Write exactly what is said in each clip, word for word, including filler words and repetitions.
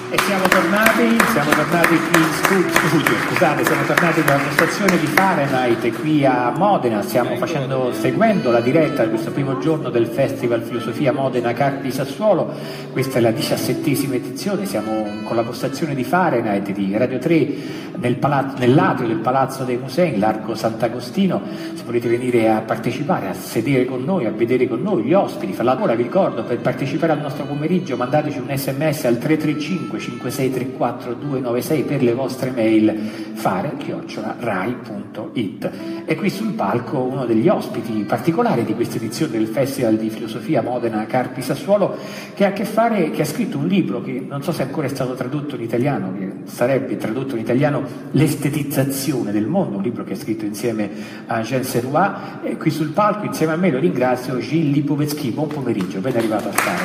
E siamo tornati, siamo tornati qui in studio, scusate, siamo tornati dalla postazione di Fahrenheit qui a Modena, stiamo facendo, seguendo la diretta di questo primo giorno del Festival Filosofia Modena Carpi Sassuolo. Questa è la diciassettesima edizione, siamo con la postazione di Fahrenheit di Radio tre nel palazzo, nell'atrio del Palazzo dei Musei, Largo Sant'Agostino. Se volete venire a partecipare, a sedere con noi, a vedere con noi gli ospiti, fra l'altro vi ricordo, per partecipare al nostro pomeriggio mandateci un sms al tre tre cinque cinque sei tre quattro due nove sei per le vostre mail fare chiocciola rai punto it. E qui sul palco uno degli ospiti particolari di questa edizione del Festival di Filosofia Modena Carpi Sassuolo, che ha a che fare, che ha scritto un libro che non so se ancora è stato tradotto in italiano, che sarebbe tradotto in italiano L'estetizzazione del mondo, un libro che ha scritto insieme a Jean Serrois. E qui sul palco insieme a me lo ringrazio Gilles Lipovetsky. Buon pomeriggio, ben arrivato a stare.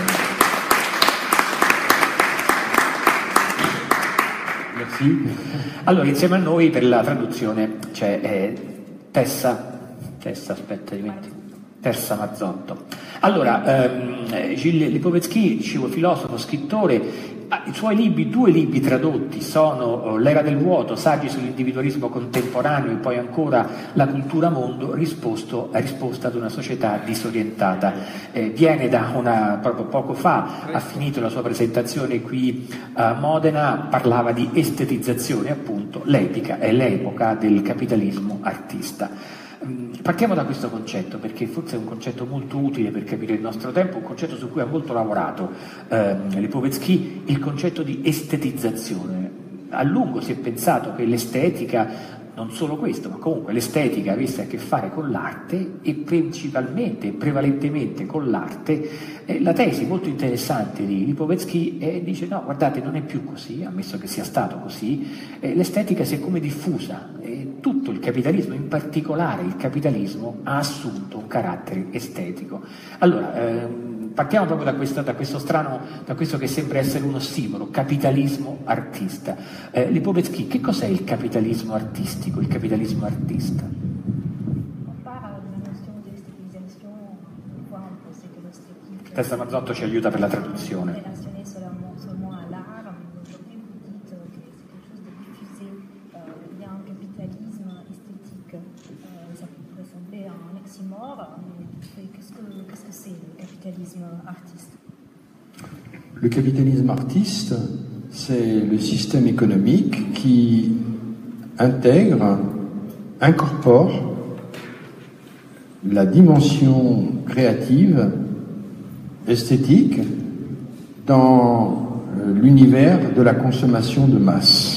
Allora, insieme a noi per la traduzione c'è eh, Tessa, Tessa, aspetta, dimentico, Tessa Mazzotto. Allora, ehm, Gilles Lipovetsky, dicevo, filosofo, scrittore. I suoi libri, due libri tradotti sono L'era del vuoto, saggi sull'individualismo contemporaneo, e poi ancora La cultura mondo, risposto, risposta ad una società disorientata. Eh, viene da una, proprio poco fa, ha finito la sua presentazione qui a Modena, parlava di estetizzazione, appunto, l'epica è l'epoca del capitalismo artista. Partiamo da questo concetto, perché forse è un concetto molto utile per capire il nostro tempo, un concetto su cui ha molto lavorato eh, Lipovetsky, il concetto di estetizzazione. A lungo si è pensato che l'estetica, non solo questo, ma comunque l'estetica avesse a che fare con l'arte, e principalmente, prevalentemente con l'arte. Eh, la tesi molto interessante di Lipovetsky eh, dice no, guardate, non è più così, ammesso che sia stato così, eh, l'estetica si è come diffusa, eh, tutto il capitalismo, in particolare il capitalismo, ha assunto un carattere estetico. Allora, ehm, partiamo proprio da questo, da questo strano, da questo che sembra essere uno ossimoro, capitalismo artista. Eh, Lipovetsky, che cos'è il capitalismo artistico, il capitalismo artista? Tessa Mazzotto ci aiuta per la traduzione. Le capitalisme artiste, c'est le système économique qui intègre, incorpore la dimension créative, esthétique, dans l'univers de la consommation de masse.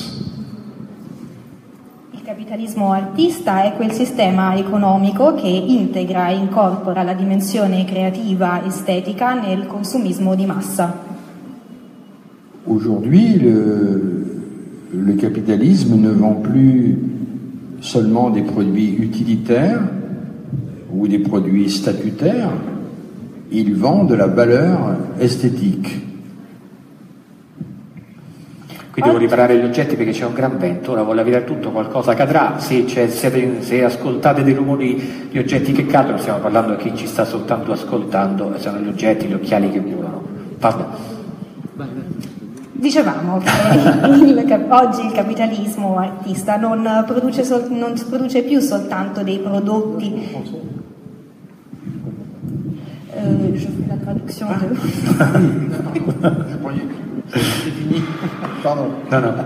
Il capitalismo artista è quel sistema economico che integra e incorpora la dimensione creativa estetica nel consumismo di massa. Aujourd'hui, le, le capitalisme ne vend plus seulement des produits utilitaires ou des produits statutaires, il vend de la valeur esthétique. Qui devo riparare gli oggetti perché c'è un gran vento, ora vuole avere tutto, qualcosa cadrà. Se, cioè, siete, se ascoltate dei rumori di oggetti che cadono, stiamo parlando a chi ci sta soltanto ascoltando, sono gli oggetti, gli occhiali che volano. Vabbè. Dicevamo che il, oggi il capitalismo artista non produce, sol, non produce più soltanto dei prodotti. Euh, je fais la traduction de... Pardon. No, no.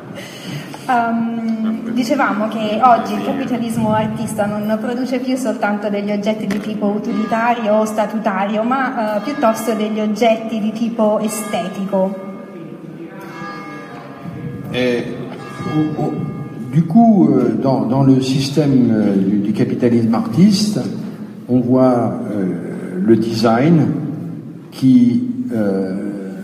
Um, dicevamo che oggi il capitalismo artista non produce più soltanto degli oggetti di tipo utilitario o statutario, ma uh, piuttosto degli oggetti di tipo estetico. Et, au, au, du coup, euh, dans, dans le système euh, du, du capitalisme artiste, on voit euh, le design qui euh,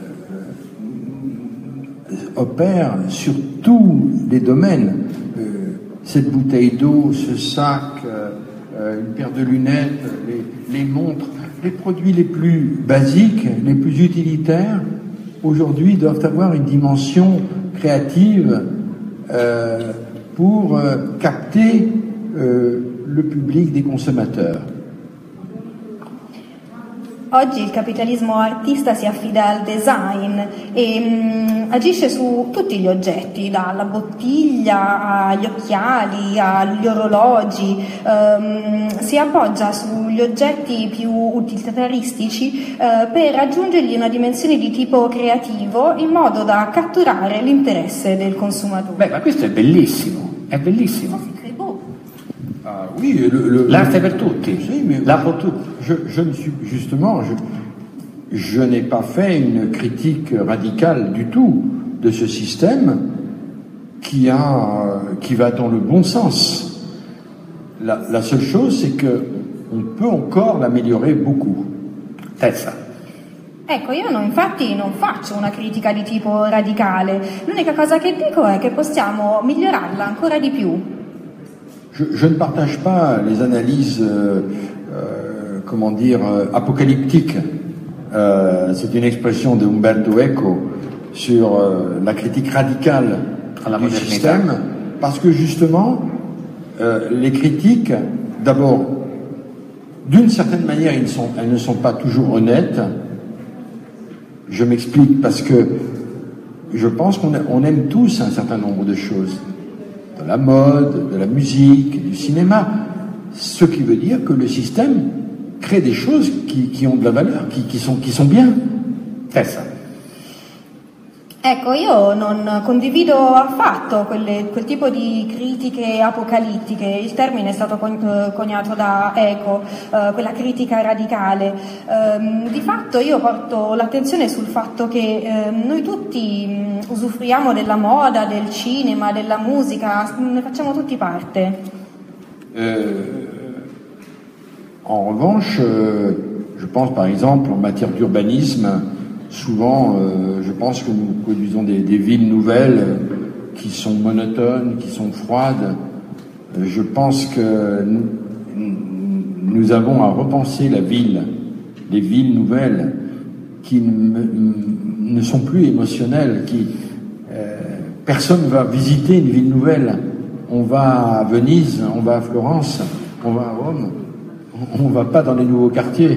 opère sur tous les domaines. Euh, cette bouteille d'eau, ce sac, euh, une paire de lunettes, les, les montres, les produits les plus basiques, les plus utilitaires, aujourd'hui doivent avoir une dimension créative euh, pour euh, capter euh, le public des consommateurs. Oggi il capitalismo artista si affida al design e mh, agisce su tutti gli oggetti, dalla bottiglia agli occhiali, agli orologi, ehm, si appoggia sugli oggetti più utilitaristici eh, per raggiungergli una dimensione di tipo creativo in modo da catturare l'interesse del consumatore. Beh, ma questo è bellissimo, è bellissimo. Ah, oui, le, le, L'arte per tutti, si, mais l'art pour tutti. Je, je ne suis justement, je, je n'ai pas fait une critique radicale du tout de ce système qui a, qui va dans le bon sens. La, la seule chose, c'est que on peut encore l'améliorer beaucoup. Tessa. Ecco, io no, infatti non faccio una critica di tipo radicale. L'unica cosa che dico è che possiamo migliorarla ancora di più. Je, je ne partage pas les analyses, euh, euh, comment dire, euh, apocalyptiques. Euh, c'est une expression de Umberto Eco sur euh, la critique radicale à la du modernité. système, parce que justement, euh, les critiques, d'abord, d'une certaine manière, ils sont, elles ne sont pas toujours honnêtes. Je m'explique, parce que je pense qu'on on aime tous un certain nombre de choses. De la mode, de la musique, du cinéma, ce qui veut dire que le système crée des choses qui, qui ont de la valeur, qui, qui, sont, qui sont bien. Tessa. Ecco, io non condivido affatto quelle, quel tipo di critiche apocalittiche, il termine è stato coniato da Eco, eh, quella critica radicale. Eh, di fatto io porto l'attenzione sul fatto che eh, noi tutti mh, usufruiamo della moda, del cinema, della musica, ne facciamo tutti parte. Euh, en revanche, euh, je pense par exemple en matière d'urbanisme, souvent, euh, je pense que nous produisons des, des villes nouvelles euh, qui sont monotones, qui sont froides. Euh, je pense que nous, nous avons à repenser la ville, les villes nouvelles qui ne, ne sont plus émotionnelles, qui euh, personne ne va visiter une ville nouvelle. On va à Venise, on va à Florence, on va à Rome, on ne va pas dans les nouveaux quartiers.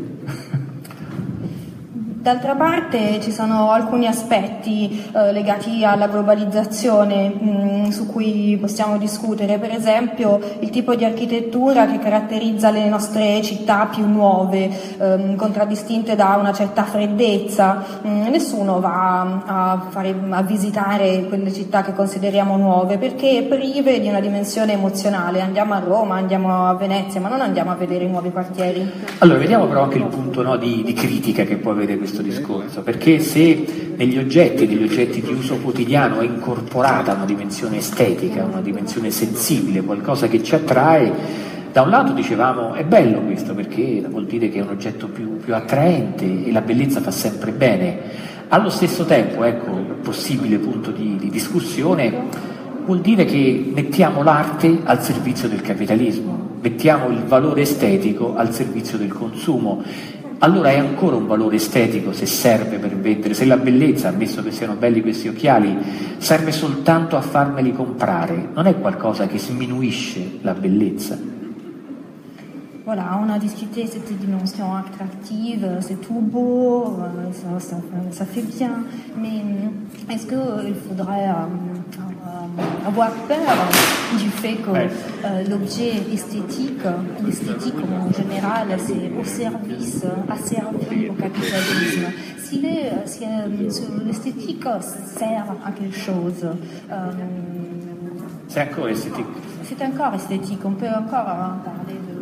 D'altra parte ci sono alcuni aspetti eh, legati alla globalizzazione mh, su cui possiamo discutere, per esempio il tipo di architettura che caratterizza le nostre città più nuove, ehm, contraddistinte da una certa freddezza. Mh, nessuno va a, fare, a visitare quelle città che consideriamo nuove perché prive di una dimensione emozionale. Andiamo a Roma, andiamo a Venezia, ma non andiamo a vedere i nuovi quartieri. Allora, vediamo però anche il punto, no, di, di critica che può avere questo discorso, perché se negli oggetti, negli oggetti di uso quotidiano è incorporata una dimensione estetica, una dimensione sensibile, qualcosa che ci attrae, da un lato dicevamo è bello questo perché vuol dire che è un oggetto più, più attraente e la bellezza fa sempre bene. Allo stesso tempo, ecco, possibile punto di, di discussione, vuol dire che mettiamo l'arte al servizio del capitalismo, mettiamo il valore estetico al servizio del consumo. Allora è ancora un valore estetico se serve per vendere, se la bellezza, ammesso che siano belli questi occhiali, serve soltanto a farmeli comprare, non è qualcosa che sminuisce la bellezza. Voilà, on a discuté cette dimension attractive, c'est tout beau, ça, ça, ça fait bien, mais est-ce qu'il faudrait euh, avoir peur du fait que euh, l'objet esthétique, l'esthétique en général, c'est au service, asservi au capitalisme. Si, les, si l'esthétique sert à quelque chose, euh, c'est encore esthétique. C'est encore esthétique, on peut encore hein, parler de...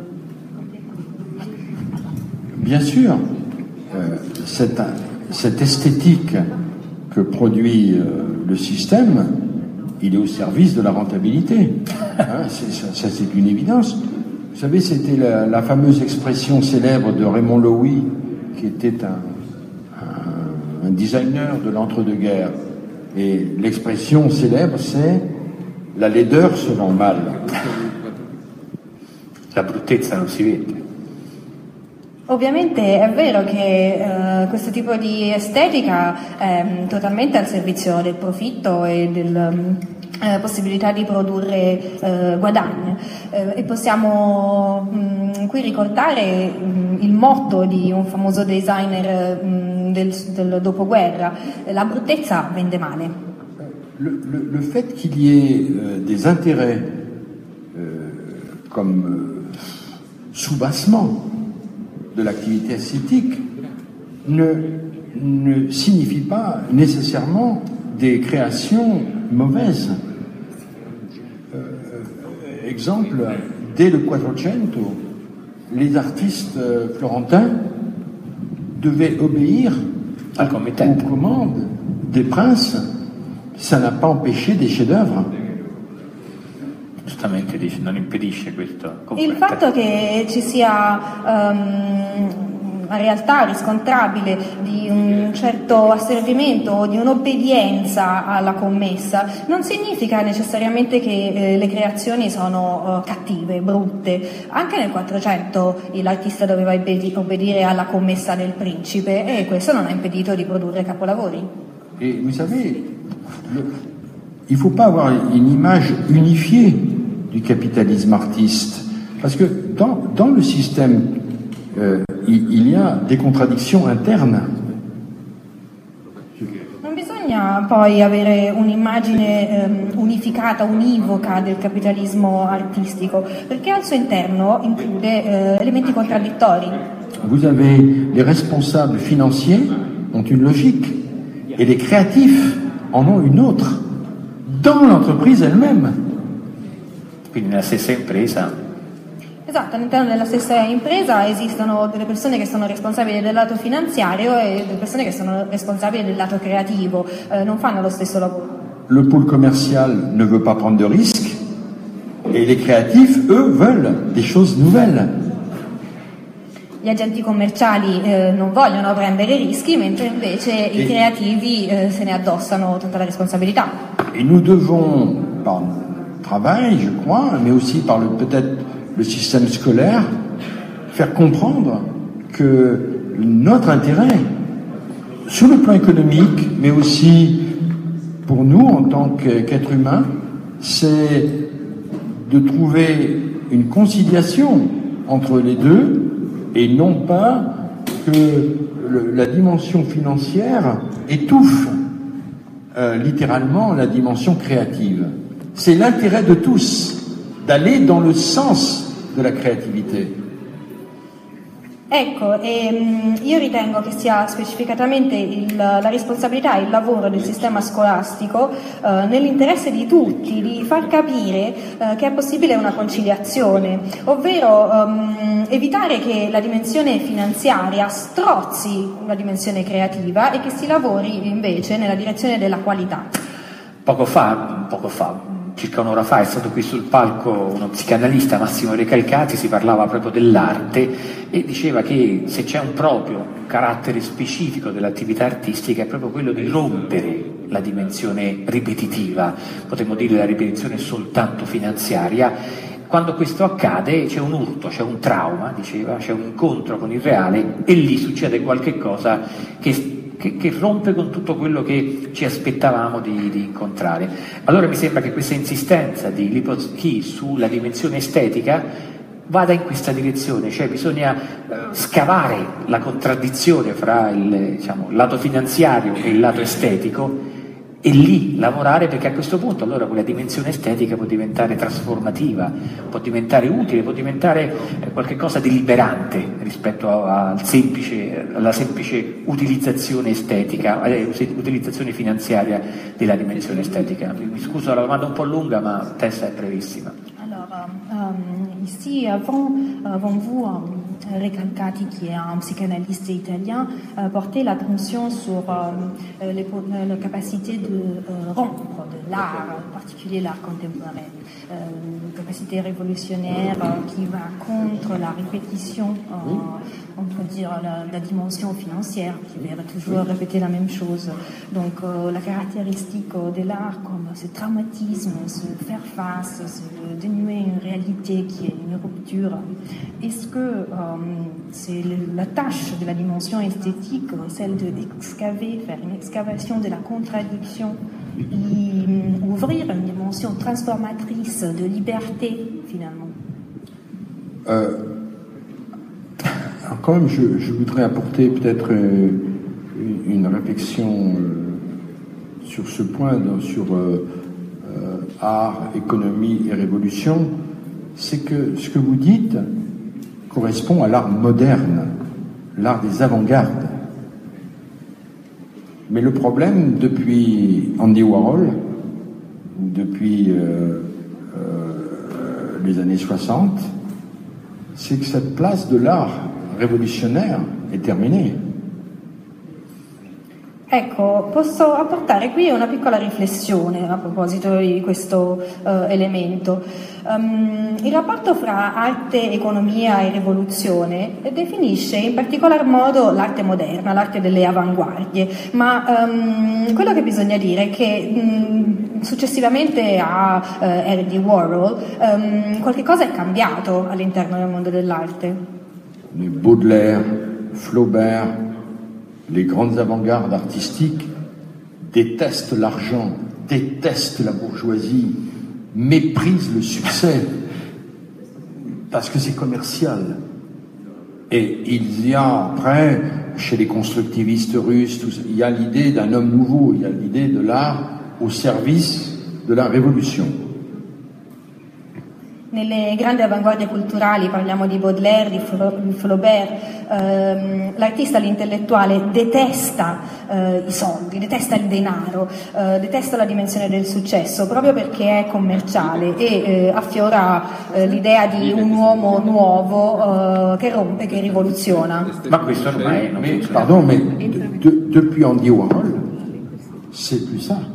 Bien sûr, euh, cette, cette esthétique que produit euh, le système, il est au service de la rentabilité. Hein, c'est, ça, ça, c'est une évidence. Vous savez, c'était la, la fameuse expression célèbre de Raymond Loewy, qui était un, un, un designer de l'entre-deux-guerres. Et l'expression célèbre, c'est « la laideur se vend mal ». La bruttezza non si vende. Ovviamente è vero che eh, questo tipo di estetica è totalmente al servizio del profitto e della eh, possibilità di produrre eh, guadagno eh, e possiamo mh, qui ricordare mh, il motto di un famoso designer mh, del, del dopoguerra: la bruttezza vende male. Le, le, le fait qu'il y ait euh, des intérêts euh, comme euh, soubassement de l'activité esthétique ne, ne signifie pas nécessairement des créations mauvaises. Euh, exemple, dès le Quattrocento, les artistes euh, florentins devaient obéir aux commandes des princes. Ça n'a pas empêché des chefs-d'œuvre. Giustamente dice, non impedisce questo. Il fatto che ci sia um, una realtà riscontrabile di un certo asservimento o di un'obbedienza alla commessa non significa necessariamente che eh, le creazioni sono uh, cattive, brutte. Anche nel Quattrocento l'artista doveva obbedire alla commessa del principe e questo non ha impedito di produrre capolavori. Et vous savez, le, il ne faut pas avoir une image unifiée du capitalisme artiste, parce que dans, dans le système, euh, il, il y a des contradictions internes. Non bisogna poi avere un'immagine ehm, unificata, univoca del capitalismo artistico, perché al suo interno include eh, elementi contraddittori. Vous avez les responsables financiers ont une logique. Et les créatifs en ont une autre, dans l'entreprise elle-même. Quindi nella stessa impresa. Esatto, all'interno della stessa impresa esistono delle persone che sono responsabili del lato finanziario e delle persone che sono responsabili del lato creativo, eh, non fanno lo stesso lavoro. Le pôle commercial ne veut pas prendre de risques, et les créatifs, eux, veulent des choses nouvelles. Gli agenti commerciali eh, non vogliono prendere rischi, mentre invece et, i creativi eh, se ne addossano tutta la responsabilità. Et nous devons, par le travail, je crois, mais aussi par le, peut-être le système scolaire, faire comprendre que notre intérêt, sur le plan économique, mais aussi pour nous en tant qu'êtres humains, c'est de trouver une conciliation entre les deux, et non pas que le, la dimension financière étouffe euh, littéralement la dimension créative. C'est l'intérêt de tous d'aller dans le sens de la créativité. Ecco, e, io ritengo che sia specificatamente il, la responsabilità e il lavoro del sistema scolastico eh, nell'interesse di tutti di far capire eh, che è possibile una conciliazione, ovvero um, evitare che la dimensione finanziaria strozzi la dimensione creativa e che si lavori invece nella direzione della qualità. Poco fa, poco fa circa un'ora fa è stato qui sul palco uno psicanalista, Massimo Recalcati, si parlava proprio dell'arte e diceva che se c'è un proprio un carattere specifico dell'attività artistica è proprio quello di rompere la dimensione ripetitiva, potremmo dire la ripetizione soltanto finanziaria. Quando questo accade c'è un urto, c'è un trauma, diceva, c'è un incontro con il reale e lì succede qualche cosa che Che, che rompe con tutto quello che ci aspettavamo di, di incontrare. Allora mi sembra che questa insistenza di Lipovetsky sulla dimensione estetica vada in questa direzione, cioè bisogna eh, scavare la contraddizione fra il, diciamo, il lato finanziario e il lato estetico e lì lavorare, perché a questo punto allora quella dimensione estetica può diventare trasformativa, può diventare utile, può diventare eh, qualcosa di liberante rispetto a, al semplice, alla semplice utilizzazione estetica, eh, utilizzazione finanziaria della dimensione estetica. Mi scuso, la domanda è un po' lunga, ma Tessa è brevissima. Alors, euh, ici, avant, avant vous, euh, Recalcati, qui est un psychanalyste italien, euh, portait l'attention sur euh, les, la capacité de euh, rompre de l'art, en particulier l'art contemporain, euh, une capacité révolutionnaire euh, qui va contre la répétition, euh, on peut dire la, la dimension financière, qui va toujours répéter la même chose. Donc, euh, la caractéristique de l'art comme ce traumatisme, ce faire face, ce dénuer une réalité qui est une rupture. Est-ce que euh, c'est le, la tâche de la dimension esthétique, celle d'excaver, faire une excavation de la contradiction, y ouvrir une dimension transformatrice de liberté finalement? euh, quand même, je, je voudrais apporter peut-être euh, une réflexion euh, sur ce point, dans, sur euh, euh, art, économie et révolution. C'est que ce que vous dites correspond à l'art moderne, l'art des avant-gardes. Mais le problème, depuis Andy Warhol, depuis euh, euh, les années soixante, c'est que cette place de l'art révolutionnaire è terminée. Ecco, posso apportare qui una piccola riflessione a proposito di questo uh, elemento. Um, il rapporto fra arte, economia e rivoluzione definisce in particolar modo l'arte moderna, l'arte delle avanguardie, ma um, quello che bisogna dire è che um, successivamente a uh, Andy Warhol um, qualche cosa è cambiato all'interno del mondo dell'arte. Baudelaire, Flaubert, les grandes avant-gardes artistiques détestent l'argent, détestent la bourgeoisie, méprisent le succès parce que c'est commercial. Et il y a après, chez les constructivistes russes, tout ça, il y a l'idée d'un homme nouveau, il y a l'idée de l'art au service de la révolution. Nelle grandi avanguardie culturali, parliamo di Baudelaire, di Flaubert, ehm, l'artista, l'intellettuale detesta eh, i soldi, detesta il denaro, eh, detesta la dimensione del successo, proprio perché è commerciale e eh, affiora eh, l'idea di un uomo nuovo eh, che rompe, che rivoluziona. Ma questo ormai non mais, pardon, mais de, de, depuis Andy Warhol, c'est plus ça.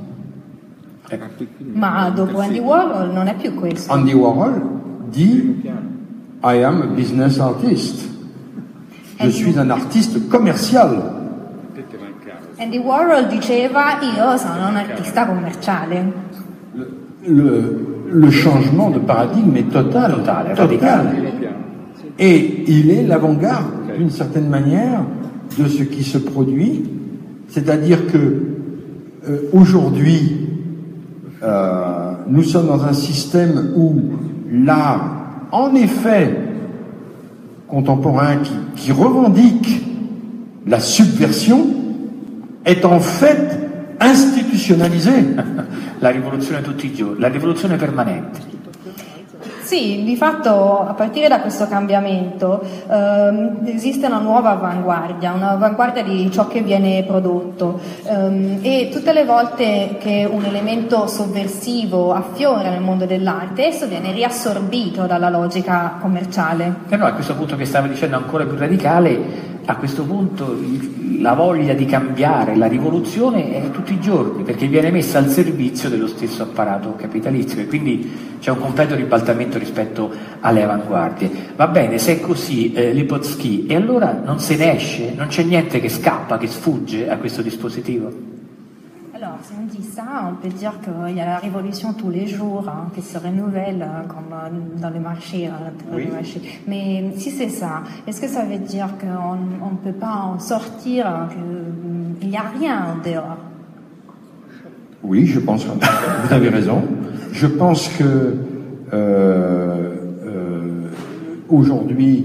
Ma dopo Andy Warhol non è più questo. Andy Warhol dit I am a business artist. Je suis un artiste commercial. Andy Warhol diceva io sono un artista commerciale. Le, le, le changement de paradigme est total, total, total. Et il est l'avant-garde d'une certaine manière de ce qui se produit, c'est-à-dire que euh, aujourd'hui Euh, nous sommes dans un système où l'art, en effet, contemporain qui, qui revendique la subversion, est en fait institutionnalisé. La rivoluzione tutti i giorni, la rivoluzione permanente. Sì, di fatto a partire da questo cambiamento ehm, esiste una nuova avanguardia, un'avanguardia di ciò che viene prodotto ehm, e tutte le volte che un elemento sovversivo affiora nel mondo dell'arte, esso viene riassorbito dalla logica commerciale. Però a questo punto che stava dicendo ancora più radicale, a questo punto il, la voglia di cambiare, la rivoluzione è tutti i giorni, perché viene messa al servizio dello stesso apparato capitalizio e quindi c'è un completo ribaltamento rispetto alle avanguardie. Va bene, se è così, eh, Lipovský, e allora non se ne esce, non c'è niente che scappa, che sfugge a questo dispositivo? Alors, si on dit ça, on peut dire qu'il y a la révolution tous les jours, hein, qui se renouvelle hein, comme dans les marchés, hein, dans oui. les marchés. Mais si c'est ça, est-ce que ça veut dire qu'on ne peut pas en sortir, qu'il n'y a rien en dehors? Oui, je pense que vous avez raison. Je pense que euh, euh, aujourd'hui,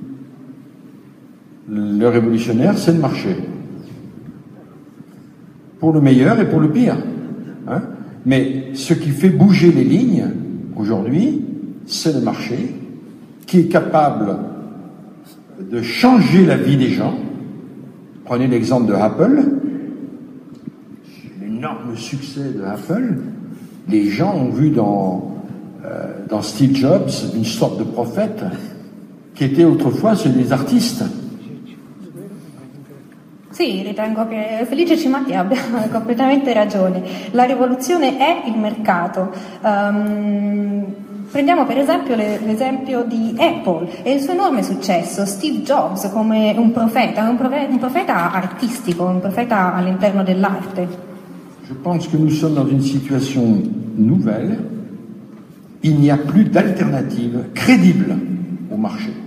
le révolutionnaire, c'est le marché. Pour le meilleur et pour le pire. Hein? Mais ce qui fait bouger les lignes aujourd'hui, c'est le marché qui est capable de changer la vie des gens. Prenez l'exemple de Apple. L'énorme succès de Apple. Les gens ont vu dans, euh, dans Steve Jobs une sorte de prophète qui était autrefois ceux des artistes. Sì, ritengo che Felice Cimatti abbia completamente ragione. La rivoluzione è il mercato. Um, prendiamo per esempio le, l'esempio di Apple e il suo enorme successo. Steve Jobs come un profeta, un profeta, un profeta artistico, un profeta all'interno dell'arte. Je pense que nous sommes dans une situation nouvelle. Il n'y a plus d'alternative crédible au marché.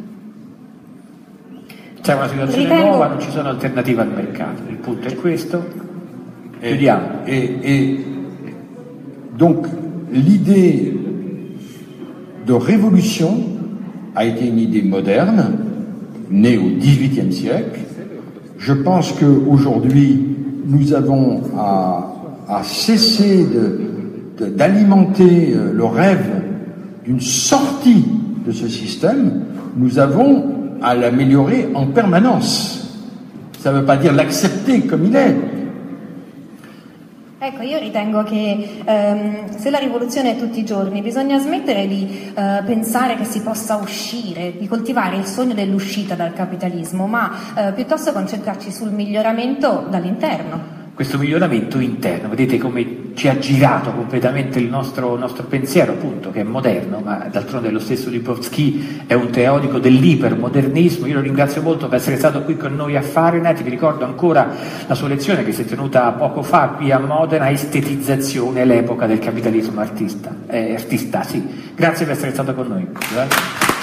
C'è una situazione Ritengo... nuova, non ci sono alternative al mercato. Il punto è questo. Chiudiamo. Et, et donc l'idée de révolution a été une idée moderne né au dix-huitième siècle. Je pense qu'aujourd'hui, nous avons à, à cesser de, de, d'alimenter le rêve d'une sortie de ce système. Nous avons à l'améliorer en permanence. Ça ne veut pas dire l'accepter comme il est. Ecco, io ritengo che ehm, se la rivoluzione è tutti i giorni, bisogna smettere di eh, pensare che si possa uscire, di coltivare il sogno dell'uscita dal capitalismo, ma eh, piuttosto concentrarci sul miglioramento dall'interno. Questo miglioramento interno, vedete come ci ha girato completamente il nostro, nostro pensiero, appunto, che è moderno, ma d'altronde lo stesso Lipovský è un teorico dell'ipermodernismo. Io lo ringrazio molto per essere stato qui con noi a Fahrenheit. Vi ricordo ancora la sua lezione che si è tenuta poco fa qui a Modena, Estetizzazione, l'epoca del capitalismo artista. Eh, artista sì. Grazie per essere stato con noi. Grazie.